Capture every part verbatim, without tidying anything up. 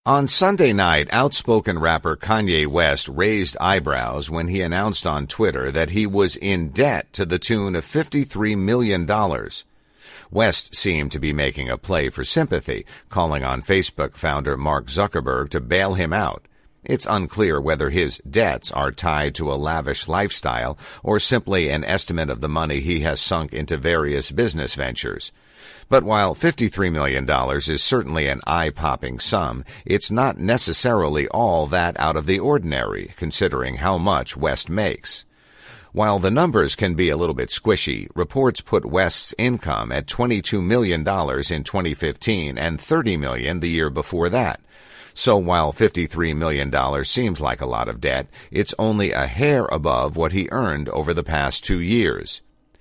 On Sunday night, outspoken rapper Kanye West raised eyebrows when he announced on Twitter that he was in debt to the tune of fifty-three million dollars. West seemed to be making a play for sympathy, calling on Facebook founder Mark Zuckerberg to bail him out. It's unclear whether his debts are tied to a lavish lifestyle or simply an estimate of the money he has sunk into various business ventures. But while fifty-three million dollars is certainly an eye-popping sum, it's not necessarily all that out of the ordinary, considering how much West makes. While the numbers can be a little bit squishy, reports put West's income at twenty-two million dollars in twenty fifteen and thirty million dollars the year before that. So while fifty-three million dollars seems like a lot of debt, it's only a hair above what he earned over the past two years.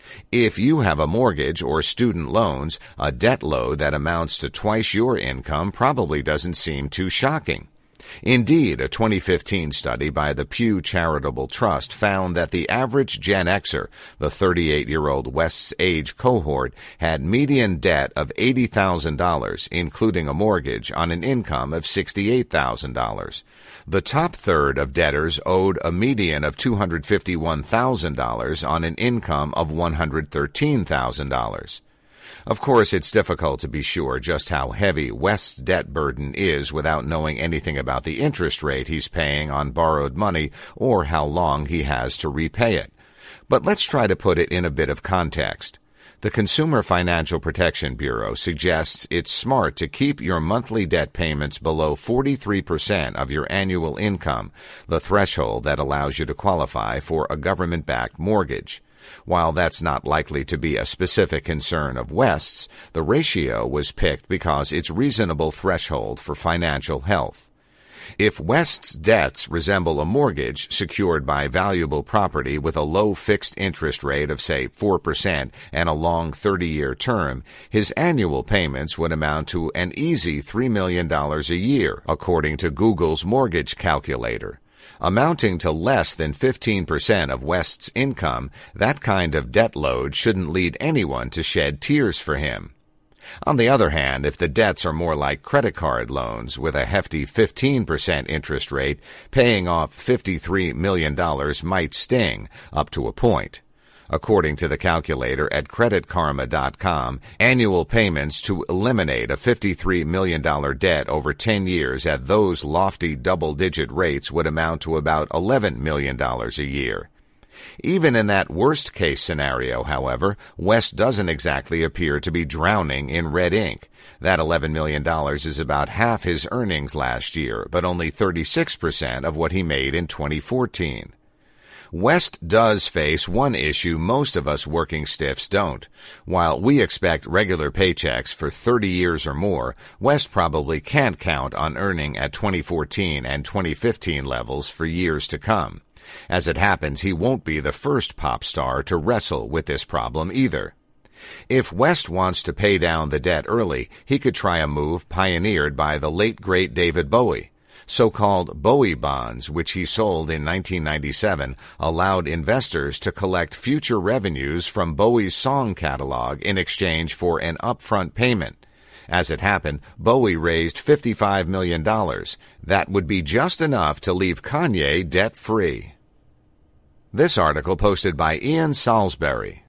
If you have a mortgage or student loans, a debt load that amounts to twice your income probably doesn't seem too shocking. Indeed, a twenty fifteen study by the Pew Charitable Trust found that the average Gen Xer, the thirty-eight-year-old West's age cohort, had median debt of eighty thousand dollars, including a mortgage on an income of sixty-eight thousand dollars. The top third of debtors owed a median of two hundred fifty-one thousand dollars on an income of one hundred thirteen thousand dollars. Of course, it's difficult to be sure just how heavy West's debt burden is without knowing anything about the interest rate he's paying on borrowed money or how long he has to repay it. But let's try to put it in a bit of context. The Consumer Financial Protection Bureau suggests it's smart to keep your monthly debt payments below forty-three percent of your annual income, the threshold that allows you to qualify for a government-backed mortgage. While that's not likely to be a specific concern of West's, the ratio was picked because it's a reasonable threshold for financial health. If West's debts resemble a mortgage secured by valuable property with a low fixed interest rate of, say, four percent and a long thirty-year term, his annual payments would amount to an easy three million dollars a year, according to Google's mortgage calculator. Amounting to less than fifteen percent of West's income, that kind of debt load shouldn't lead anyone to shed tears for him. On the other hand, if the debts are more like credit card loans with a hefty fifteen percent interest rate, paying off fifty-three million dollars might sting, up to a point. According to the calculator at credit karma dot com, annual payments to eliminate a fifty-three million dollars debt over ten years at those lofty double-digit rates would amount to about eleven million dollars a year. Even in that worst-case scenario, however, West doesn't exactly appear to be drowning in red ink. That eleven million dollars is about half his earnings last year, but only thirty-six percent of what he made in twenty fourteen. West does face one issue most of us working stiffs don't. While we expect regular paychecks for thirty years or more, West probably can't count on earning at twenty fourteen and twenty fifteen levels for years to come. As it happens, he won't be the first pop star to wrestle with this problem either. If West wants to pay down the debt early, he could try a move pioneered by the late great David Bowie. So-called Bowie bonds, which he sold in nineteen ninety-seven, allowed investors to collect future revenues from Bowie's song catalog in exchange for an upfront payment. As it happened, Bowie raised fifty-five million dollars. That would be just enough to leave Kanye debt-free. This article posted by Ian Salisbury.